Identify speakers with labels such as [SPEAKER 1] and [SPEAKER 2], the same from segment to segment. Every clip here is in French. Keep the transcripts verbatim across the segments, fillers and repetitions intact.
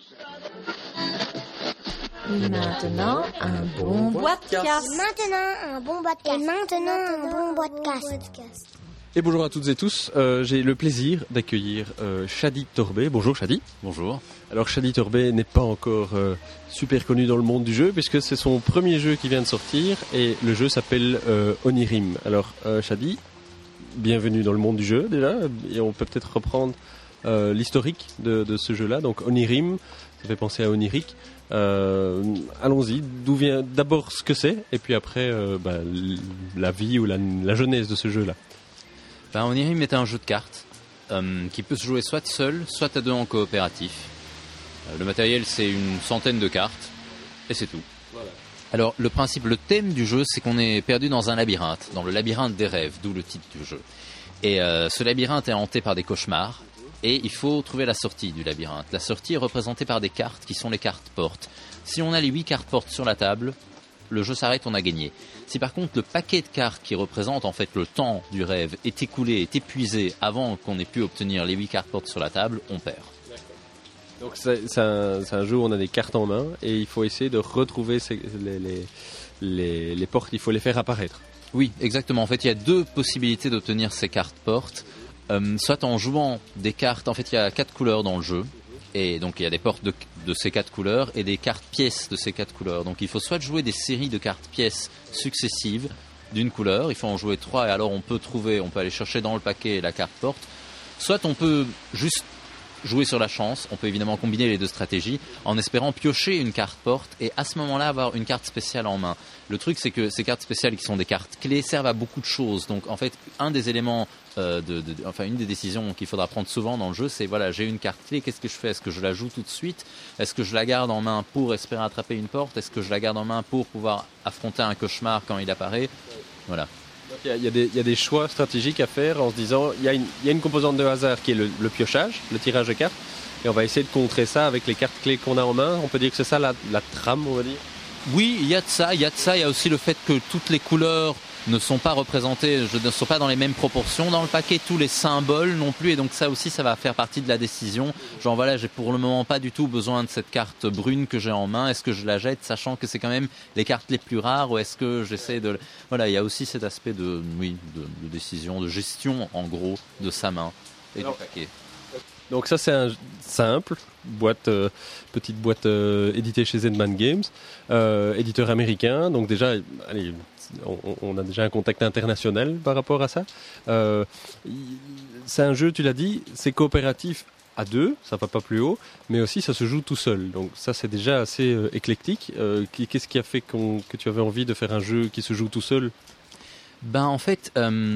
[SPEAKER 1] Maintenant, un bon podcast.
[SPEAKER 2] Maintenant, un bon podcast. Et maintenant, un bon podcast.
[SPEAKER 3] Et bonjour à toutes et tous, euh, j'ai le plaisir d'accueillir euh, Shadi Torbet. Bonjour Shadi.
[SPEAKER 4] Bonjour.
[SPEAKER 3] Alors Shadi Torbet n'est pas encore euh, super connu dans le monde du jeu puisque c'est son premier jeu qui vient de sortir et le jeu s'appelle euh, Onirim. Alors euh, Shadi, bienvenue dans le monde du jeu déjà et on peut peut-être reprendre euh, l'historique de, de ce jeu-là. Donc Onirim, ça fait penser à onirique. Euh, allons-y, d'où vient d'abord ce que c'est et puis après euh, bah, la vie ou la, la genèse de ce jeu-là.
[SPEAKER 4] Ben, Onirim est un jeu de cartes euh, qui peut se jouer soit seul, soit à deux en coopératif. Euh, le matériel, c'est une centaine de cartes, et c'est tout. Voilà. Alors, le principe, le thème du jeu, c'est qu'on est perdu dans un labyrinthe, dans le labyrinthe des rêves, d'où le titre du jeu. Et euh, ce labyrinthe est hanté par des cauchemars, et il faut trouver la sortie du labyrinthe. La sortie est représentée par des cartes qui sont les cartes portes. Si on a les huit cartes portes sur la table, le jeu s'arrête, on a gagné. Si par contre le paquet de cartes qui représente en fait le temps du rêve est écoulé, est épuisé avant qu'on ait pu obtenir les huit cartes portes sur la table, on perd.
[SPEAKER 3] Donc c'est, c'est, un, c'est un jeu où on a des cartes en main et il faut essayer de retrouver ces, les, les, les, les portes, il faut les faire apparaître.
[SPEAKER 4] Oui, exactement. En fait, il y a deux possibilités d'obtenir ces cartes portes. Euh, soit en jouant des cartes, en fait il y a quatre couleurs dans le jeu. Et donc il y a des portes de, de ces quatre couleurs et des cartes pièces de ces quatre couleurs. Donc il faut soit jouer des séries de cartes pièces successives d'une couleur, il faut en jouer trois et alors on peut trouver, on peut aller chercher dans le paquet la carte porte. Soit on peut juste jouer sur la chance, on peut évidemment combiner les deux stratégies en espérant piocher une carte porte et à ce moment-là avoir une carte spéciale en main. Le truc c'est que ces cartes spéciales qui sont des cartes clés servent à beaucoup de choses. Donc en fait un des éléments euh, de, de, enfin une des décisions qu'il faudra prendre souvent dans le jeu c'est voilà, j'ai une carte clé, qu'est-ce que je fais? Est-ce que je la joue tout de suite? Est-ce que je la garde en main pour espérer attraper une porte? Est-ce que je la garde en main pour pouvoir affronter un cauchemar quand il apparaît? Voilà.
[SPEAKER 3] Il y, y, y a des choix stratégiques à faire en se disant il y, y a une composante de hasard qui est le, le piochage, le tirage de cartes, et on va essayer de contrer ça avec les cartes clés qu'on a en main. On peut dire que c'est ça la, la trame, on va dire.
[SPEAKER 4] Oui, il y a de ça, il y a de ça. Il y a aussi le fait que toutes les couleurs ne sont pas représentées, ne sont pas dans les mêmes proportions dans le paquet, tous les symboles non plus, et donc ça aussi, ça va faire partie de la décision. Genre voilà, j'ai pour le moment pas du tout besoin de cette carte brune que j'ai en main. Est-ce que je la jette, sachant que c'est quand même les cartes les plus rares, ou est-ce que j'essaie de... Voilà, il y a aussi cet aspect de, oui, de, de décision, de gestion en gros de sa main et Alors, du paquet.
[SPEAKER 3] Donc ça c'est un simple boîte, euh, petite boîte euh, éditée chez Zedman Games, euh, éditeur américain. Donc déjà, allez, on, on a déjà un contact international par rapport à ça. Euh, c'est un jeu, tu l'as dit, c'est coopératif à deux, ça va pas plus haut, mais aussi ça se joue tout seul. Donc ça c'est déjà assez euh, éclectique. Euh, qu'est-ce qui a fait qu'on, que tu avais envie de faire un jeu qui se joue tout seul?
[SPEAKER 4] Ben en fait,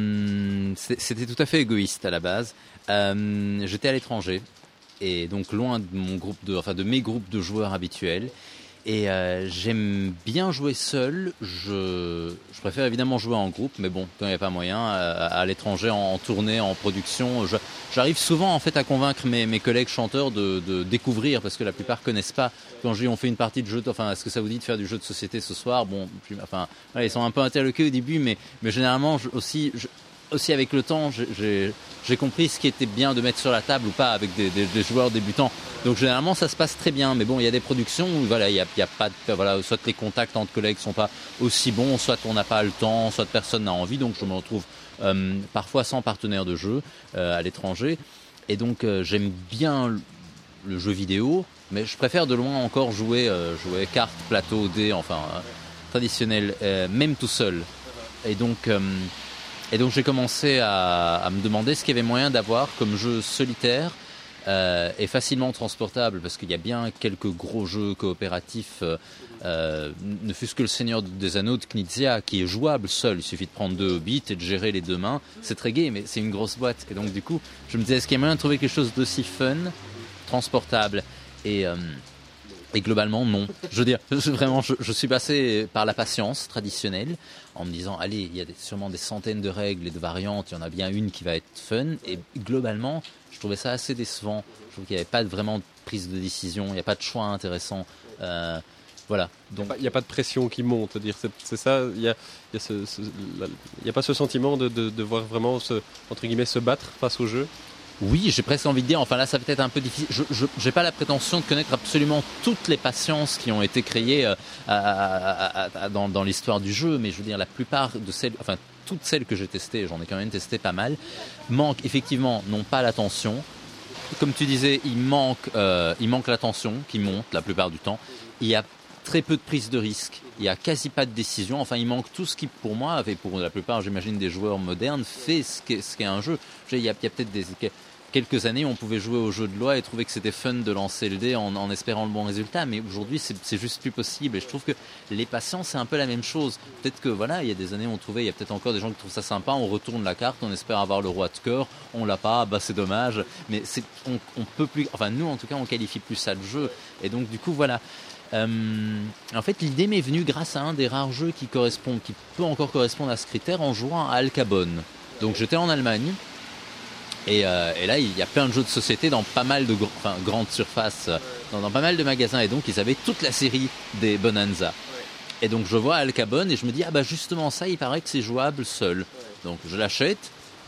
[SPEAKER 4] euh, c'était tout à fait égoïste à la base. Euh, j'étais à l'étranger et donc loin de mon groupe de, enfin de mes groupes de joueurs habituels. Et euh, j'aime bien jouer seul. Je, je préfère évidemment jouer en groupe, mais bon, quand il n'y a pas moyen, à, à l'étranger, en, en tournée, en production, je, j'arrive souvent en fait à convaincre mes, mes collègues chanteurs de, de découvrir, parce que la plupart connaissent pas. Quand je dis on fait une partie de jeu, enfin est-ce que ça vous dit de faire du jeu de société ce soir? Bon, puis, enfin, voilà, ils sont un peu interloqués au début, mais, mais généralement je, aussi. Je, Aussi avec le temps, j'ai, j'ai compris ce qui était bien de mettre sur la table ou pas avec des, des, des joueurs débutants. Donc généralement ça se passe très bien, mais bon il y a des productions où voilà il y a, il y a pas de, voilà, soit les contacts entre collègues sont pas aussi bons, soit on n'a pas le temps, soit personne n'a envie, donc je me retrouve euh, parfois sans partenaire de jeu euh, à l'étranger. Et donc euh, j'aime bien le, le jeu vidéo, mais je préfère de loin encore jouer euh, jouer cartes, plateau, dés, enfin euh, traditionnel, euh, même tout seul. Et donc euh, Et donc j'ai commencé à, à me demander ce qu'il y avait moyen d'avoir comme jeu solitaire euh, et facilement transportable, parce qu'il y a bien quelques gros jeux coopératifs, euh, euh, ne fût-ce que le Seigneur des Anneaux de Knizia, qui est jouable seul. Il suffit de prendre deux hobbits et de gérer les deux mains. C'est très gai, mais c'est une grosse boîte. Et donc du coup, je me disais, est-ce qu'il y a moyen de trouver quelque chose d'aussi fun, transportable et... Euh, Et globalement, non. Je veux dire, vraiment, je, je suis passé par la patience traditionnelle en me disant, allez, il y a des, sûrement des centaines de règles et de variantes, il y en a bien une qui va être fun. Et globalement, je trouvais ça assez décevant. Je trouve qu'il n'y avait pas vraiment de prise de décision, il n'y a pas de choix intéressant. Euh, voilà.
[SPEAKER 3] Donc, il n'y a pas de pression qui monte, dire c'est, c'est ça. Il n'y a, il y a, ce, ce, il y a pas ce sentiment de, de, de voir vraiment se, entre guillemets, se battre face au jeu.
[SPEAKER 4] Oui, j'ai presque envie de dire, enfin là ça peut être un peu difficile, je n'ai pas la prétention de connaître absolument toutes les patiences qui ont été créées euh, à, à, à, à, dans, dans l'histoire du jeu, mais je veux dire la plupart de celles, enfin toutes celles que j'ai testées, j'en ai quand même testé pas mal, manquent effectivement non pas l'attention, comme tu disais, il manque, euh, il manque l'attention qui monte la plupart du temps, il y a très peu de prise de risque, il n'y a quasi pas de décision, enfin il manque tout ce qui pour moi, et pour la plupart j'imagine des joueurs modernes, fait ce qu'est, ce qu'est un jeu. Il y a, il y a peut-être des, quelques années on pouvait jouer au jeu de loi et trouver que c'était fun de lancer le dé en, en espérant le bon résultat, mais aujourd'hui c'est, c'est juste plus possible, et je trouve que les patients c'est un peu la même chose. Peut-être que voilà, il y a des années on trouvait, il y a peut-être encore des gens qui trouvent ça sympa, on retourne la carte, on espère avoir le roi de cœur, on l'a pas, bah c'est dommage, mais c'est, on, on peut plus, enfin nous en tout cas on qualifie plus ça de jeu, et donc du coup voilà. Euh, en fait, l'idée m'est venue grâce à un des rares jeux qui correspond, qui peut encore correspondre à ce critère en jouant à Alcabon. Donc, j'étais en Allemagne et, euh, et là, il y a plein de jeux de société dans pas mal de gr- enfin, grandes surfaces, dans, dans pas mal de magasins, et donc ils avaient toute la série des Bonanza. Et donc, je vois Alcabon et je me dis ah bah justement ça, il paraît que c'est jouable seul. Donc, je l'achète.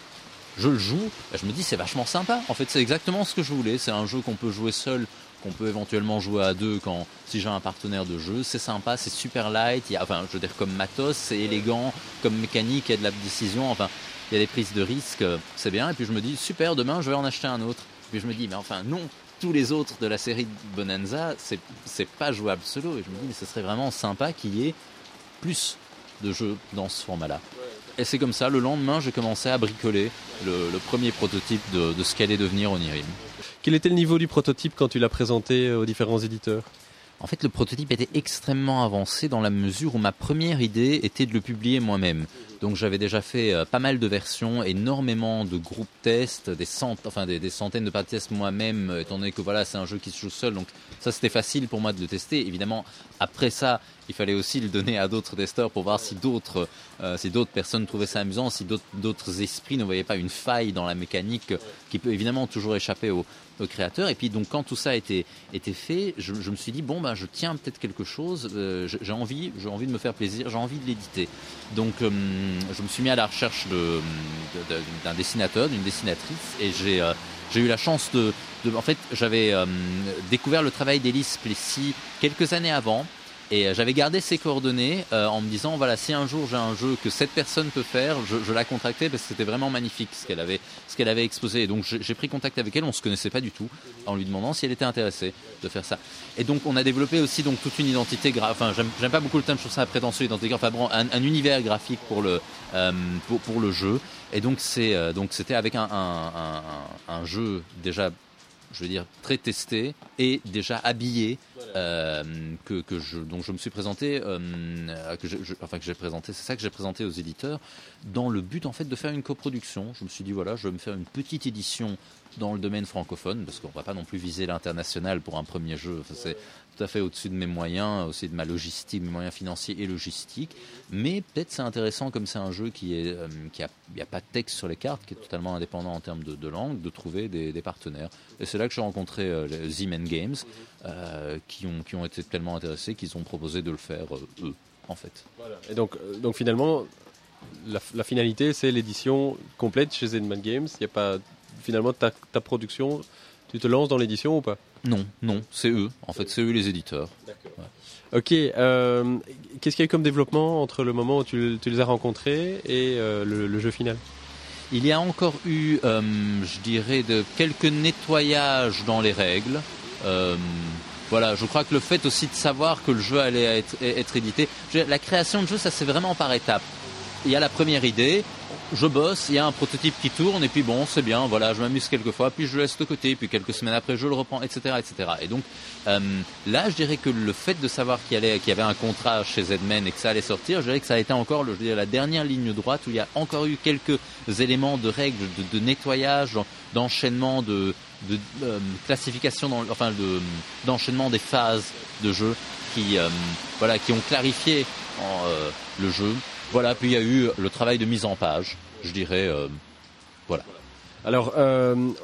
[SPEAKER 4] Je le joue, et je me dis c'est vachement sympa. En fait, c'est exactement ce que je voulais. C'est un jeu qu'on peut jouer seul, qu'on peut éventuellement jouer à deux quand si j'ai un partenaire de jeu. C'est sympa, c'est super light. Il y a, enfin, je veux dire comme matos, c'est élégant, comme mécanique, il y a de la décision. Enfin, il y a des prises de risques, c'est bien. Et puis je me dis super, demain je vais en acheter un autre. Puis je me dis mais enfin non, tous les autres de la série Bonanza, c'est c'est pas jouable solo. Et je me dis mais ce serait vraiment sympa qu'il y ait plus de jeux dans ce format-là. Et c'est comme ça, le lendemain, j'ai commencé à bricoler le, le premier prototype de, de ce qu'allait devenir Onirim.
[SPEAKER 3] Quel était le niveau du prototype quand tu l'as présenté aux différents éditeurs ?
[SPEAKER 4] En fait, le prototype était extrêmement avancé dans la mesure où ma première idée était de le publier moi-même. Donc j'avais déjà fait euh, pas mal de versions, énormément de groupes tests, des, cent... enfin, des, des centaines de parties tests moi-même, euh, étant donné que voilà, c'est un jeu qui se joue seul. Donc ça, c'était facile pour moi de le tester. Évidemment, après ça, il fallait aussi le donner à d'autres testeurs pour voir si d'autres, euh, si d'autres personnes trouvaient ça amusant, si d'autres, d'autres esprits ne voyaient pas une faille dans la mécanique qui peut évidemment toujours échapper aux, aux créateurs. Et puis donc quand tout ça a été, été fait, je, je me suis dit bon ben je tiens peut-être quelque chose, euh, j'ai envie, j'ai envie de me faire plaisir, j'ai envie de l'éditer. Donc euh, je me suis mis à la recherche de, de, de, d'un dessinateur, d'une dessinatrice, et j'ai, euh, j'ai eu la chance de, de, en fait j'avais euh, découvert le travail d'Élise Plessis quelques années avant. Et j'avais gardé ses coordonnées euh, en me disant voilà, si un jour j'ai un jeu que cette personne peut faire, je, je la contactais parce que c'était vraiment magnifique ce qu'elle avait, ce qu'elle avait exposé. Et donc j'ai, j'ai pris contact avec elle, on se connaissait pas du tout, en lui demandant si elle était intéressée de faire ça. Et donc on a développé aussi donc toute une identité gra- enfin j'aime, j'aime pas beaucoup le terme, je trouve ça prétentieux, identité, enfin bon, un, un univers graphique pour le euh, pour, pour le jeu. Et donc c'est euh, donc c'était avec un un, un un jeu déjà, je veux dire, très testé et déjà habillé, euh, que, que je, donc je me suis présenté, euh, que je, je, enfin que j'ai présenté, c'est ça que j'ai présenté aux éditeurs, dans le but en fait de faire une coproduction. Je me suis dit voilà, je vais me faire une petite édition dans le domaine francophone, parce qu'on ne va pas non plus viser l'international pour un premier jeu. Enfin, c'est tout à fait au-dessus de mes moyens, aussi de ma logistique, mes moyens financiers et logistiques. Mais peut-être c'est intéressant, comme c'est un jeu qui est, euh, qui a, il n'y a pas de texte sur les cartes, qui est totalement indépendant en termes de, de langue, de trouver des, des partenaires. Et c'est là que j'ai rencontré euh, les Z-Man Games, euh, qui ont, qui ont été tellement intéressés qu'ils ont proposé de le faire euh, eux, en fait.
[SPEAKER 3] Voilà. Et donc, euh, donc finalement, la, la finalité, c'est l'édition complète chez Z-Man Games. Il n'y a pas finalement ta, ta production. Tu te lances dans l'édition ou pas ?
[SPEAKER 4] Non, non, c'est eux. En fait, c'est eux les éditeurs.
[SPEAKER 3] D'accord. Ouais. Ok. Euh, qu'est-ce qu'il y a eu comme développement entre le moment où tu, tu les as rencontrés et euh, le, le jeu final ?
[SPEAKER 4] Il y a encore eu, euh, je dirais, de quelques nettoyages dans les règles. Euh, voilà, je crois que le fait aussi de savoir que le jeu allait être, être édité, la création de jeu, ça c'est vraiment par étapes. Il y a la première idée, je bosse, il y a un prototype qui tourne, et puis bon, c'est bien, voilà, je m'amuse quelques fois, puis je le laisse de côté, puis quelques semaines après, je le reprends, et cetera, et cetera. Et donc, euh, là, je dirais que le fait de savoir qu'il y, allait, qu'il y avait un contrat chez Z-Man et que ça allait sortir, je dirais que ça a été encore, je veux dire, la dernière ligne droite où il y a encore eu quelques éléments de règles, de, de nettoyage, d'enchaînement, de, de euh, classification, dans, enfin, de, d'enchaînement des phases de jeu qui, euh, voilà, qui ont clarifié en, euh, le jeu. Voilà, puis il y a eu le travail de mise en page, je dirais, euh, voilà.
[SPEAKER 3] Alors, euh,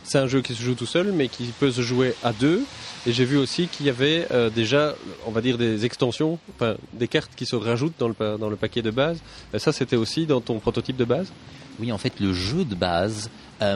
[SPEAKER 3] c'est un jeu qui se joue tout seul, mais qui peut se jouer à deux. Et j'ai vu aussi qu'il y avait euh, déjà, on va dire, des extensions, enfin, des cartes qui se rajoutent dans le, dans le paquet de base. Et ça, c'était aussi dans ton prototype de base ?
[SPEAKER 4] Oui, en fait, le jeu de base, euh,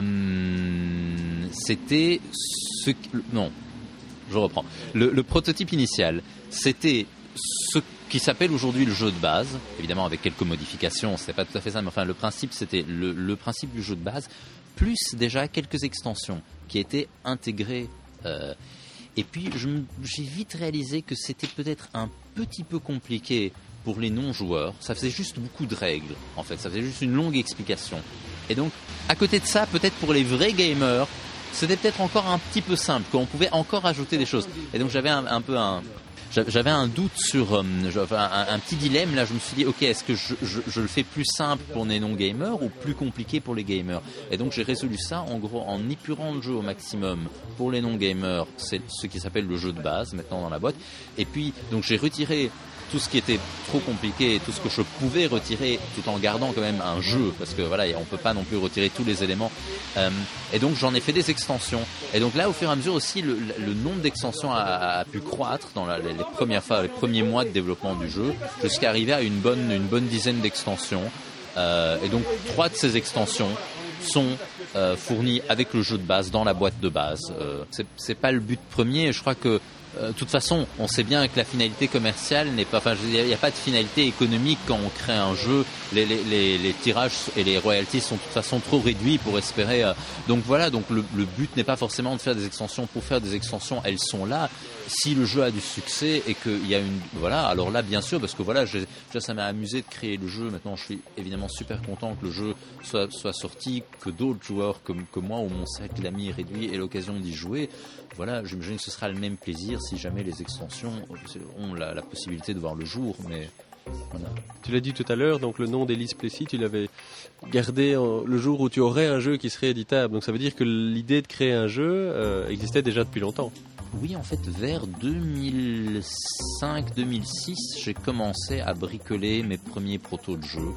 [SPEAKER 4] c'était ce... Non, je reprends. Le, le prototype initial, c'était ce qui s'appelle aujourd'hui le jeu de base, évidemment avec quelques modifications, c'était pas tout à fait ça, mais enfin le principe c'était le, le principe du jeu de base, plus déjà quelques extensions qui étaient intégrées. Euh, et puis je, j'ai vite réalisé que c'était peut-être un petit peu compliqué pour les non-joueurs, ça faisait juste beaucoup de règles, en fait, ça faisait juste une longue explication. Et donc, à côté de ça, peut-être pour les vrais gamers, c'était peut-être encore un petit peu simple, qu'on pouvait encore ajouter des choses. Et donc j'avais un, un peu un... J'avais un doute sur, euh, un, un petit dilemme, là je me suis dit, ok, est-ce que je, je, je le fais plus simple pour les non-gamers ou plus compliqué pour les gamers ? Et donc j'ai résolu ça en gros en épurant le jeu au maximum pour les non-gamers, c'est ce qui s'appelle le jeu de base maintenant dans la boîte. Et puis donc j'ai retiré tout ce qui était trop compliqué, tout ce que je pouvais retirer tout en gardant quand même un jeu, parce que voilà, on peut pas non plus retirer tous les éléments. Euh, et donc j'en ai fait des extensions. Et donc là, au fur et à mesure aussi, le, le nombre d'extensions a, a pu croître dans la, les, les premières fois, les premiers mois de développement du jeu, jusqu'à arriver à une bonne, une bonne dizaine d'extensions. Euh, et donc trois de ces extensions sont euh, fournies avec le jeu de base dans la boîte de base. Euh, c'est, c'est pas le but premier. Je crois que de toute façon, on sait bien que la finalité commerciale n'est pas, enfin, il n'y a pas de finalité économique quand on crée un jeu. Les, les, les, les tirages et les royalties sont de toute façon trop réduits pour espérer. Euh, donc voilà, donc le, le but n'est pas forcément de faire des extensions pour faire des extensions. Elles sont là. Si le jeu a du succès et qu'il y a une, voilà, alors là, bien sûr, parce que voilà, j'ai, déjà, ça m'a amusé de créer le jeu. Maintenant, je suis évidemment super content que le jeu soit, soit sorti, que d'autres joueurs que, que moi ou mon cercle d'amis réduit aient l'occasion d'y jouer. Voilà, j'imagine que ce sera le même plaisir si jamais les extensions ont la, la possibilité de voir le jour, mais voilà.
[SPEAKER 3] Tu l'as dit tout à l'heure, donc le nom d'Elise Plessis, tu l'avais gardé en, le jour où tu aurais un jeu qui serait éditable. Donc ça veut dire que l'idée de créer un jeu euh, existait déjà depuis longtemps.
[SPEAKER 4] Oui, en fait, vers deux mille cinq deux mille six, j'ai commencé à bricoler mes premiers protos de jeux,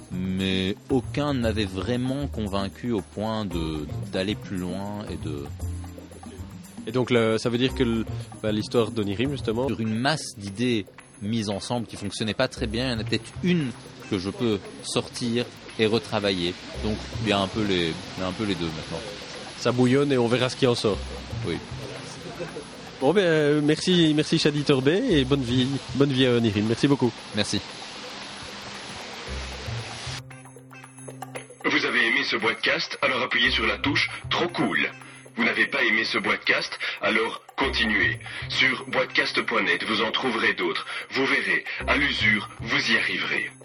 [SPEAKER 4] mais aucun ne m'avait vraiment convaincu au point de, d'aller plus loin et de...
[SPEAKER 3] Et donc le, ça veut dire que le, bah, l'histoire d'Onirim, justement...
[SPEAKER 4] Sur une masse d'idées mises ensemble qui ne fonctionnaient pas très bien, il y en a peut-être une que je peux sortir et retravailler. Donc il y a un peu les, il y a un peu les deux maintenant.
[SPEAKER 3] Ça bouillonne et on verra ce qui en sort.
[SPEAKER 4] Oui.
[SPEAKER 3] Bon ben euh, merci, merci Shadi Torbet et bonne vie, bonne vie à Onirim. Merci beaucoup.
[SPEAKER 4] Merci.
[SPEAKER 5] Vous avez aimé ce podcast, alors appuyez sur la touche Trop cool. Vous n'avez pas aimé ce podcast, alors continuez. Sur boitcast point net, vous en trouverez d'autres. Vous verrez, à l'usure, vous y arriverez.